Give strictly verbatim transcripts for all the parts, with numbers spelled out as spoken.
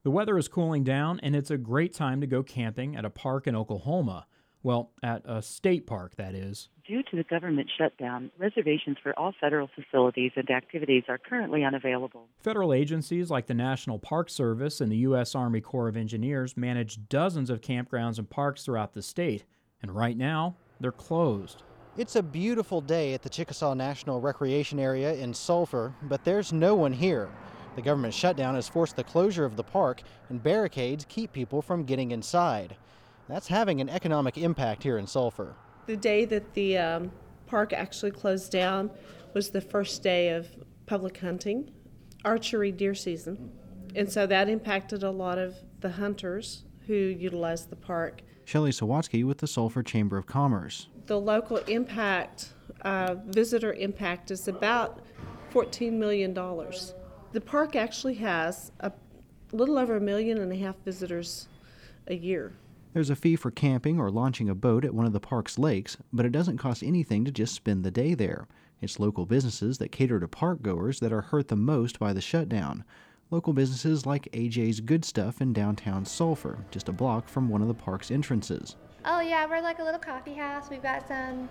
The weather is cooling down, and it's a great time to go camping at a park in Oklahoma. Well, at a state park, that is. Due to the government shutdown, reservations for all federal facilities and activities are currently unavailable. Federal agencies like the National Park Service and the U S Army Corps of Engineers manage dozens of campgrounds and parks throughout the state, and right now, they're closed. It's a beautiful day at the Chickasaw National Recreation Area in Sulphur, but there's no one here. The government shutdown has forced the closure of the park, and barricades keep people from getting inside. That's having an economic impact here in Sulphur. The day that the um, park actually closed down was the first day of public hunting, archery deer season, and so that impacted a lot of the hunters who utilized the park. Shelley Sawatsky with the Sulphur Chamber of Commerce. The local impact, uh, visitor impact, is about fourteen million dollars. The park actually has a little over a million and a half visitors a year. There's a fee for camping or launching a boat at one of the park's lakes, but it doesn't cost anything to just spend the day there. It's local businesses that cater to park goers that are hurt the most by the shutdown. Local businesses like A J's Good Stuff in downtown Sulphur, just a block from one of the park's entrances. Oh yeah, we're like a little coffee house. We've got some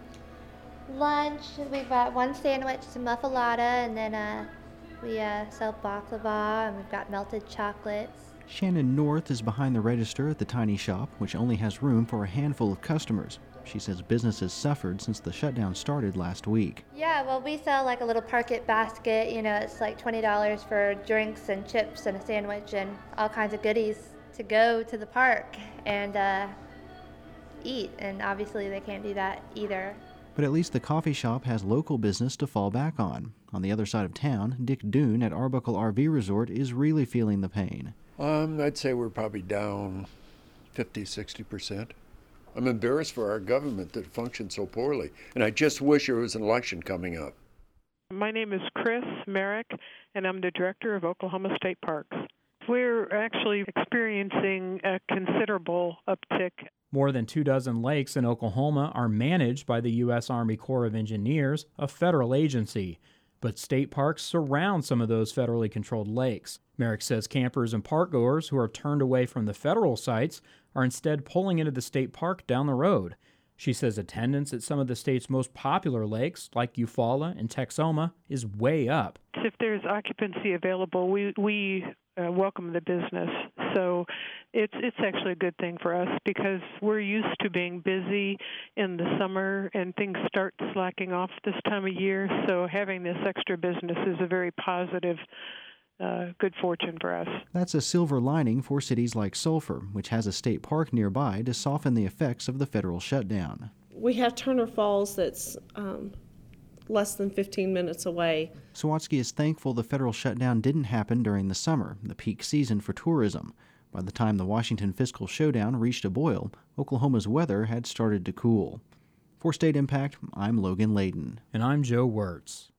lunch. We've got one sandwich, some muffalata, and then uh, we uh, sell baklava, and we've got melted chocolates. Shannon North is behind the register at the tiny shop, which only has room for a handful of customers. She says business has suffered since the shutdown started last week. Yeah, well, we sell like a little Park It basket. You know, it's like twenty dollars for drinks and chips and a sandwich and all kinds of goodies to go to the park and uh, eat. And obviously they can't do that either. But at least the coffee shop has local business to fall back on. On the other side of town, Dick Doon at Arbuckle R V Resort is really feeling the pain. Um, I'd say we're probably down fifty, sixty percent. I'm embarrassed for our government that functions so poorly, and I just wish there was an election coming up. My name is Chris Merrick, and I'm the director of Oklahoma State Parks. We're actually experiencing a considerable uptick. More than two dozen lakes in Oklahoma are managed by the U S Army Corps of Engineers, a federal agency. But state parks surround some of those federally controlled lakes. Merrick says campers and parkgoers who are turned away from the federal sites are instead pulling into the state park down the road. She says attendance at some of the state's most popular lakes, like Eufaula and Texoma, is way up. If there's occupancy available, we we uh, welcome the business. So it's it's actually a good thing for us because we're used to being busy in the summer and things start slacking off this time of year. So having this extra business is a very positive Uh, good fortune for us. That's a silver lining for cities like Sulphur, which has a state park nearby to soften the effects of the federal shutdown. We have Turner Falls that's um, less than fifteen minutes away. Sawatsky is thankful the federal shutdown didn't happen during the summer, the peak season for tourism. By the time the Washington fiscal showdown reached a boil, Oklahoma's weather had started to cool. For State Impact, I'm Logan Layden. And I'm Joe Wirtz.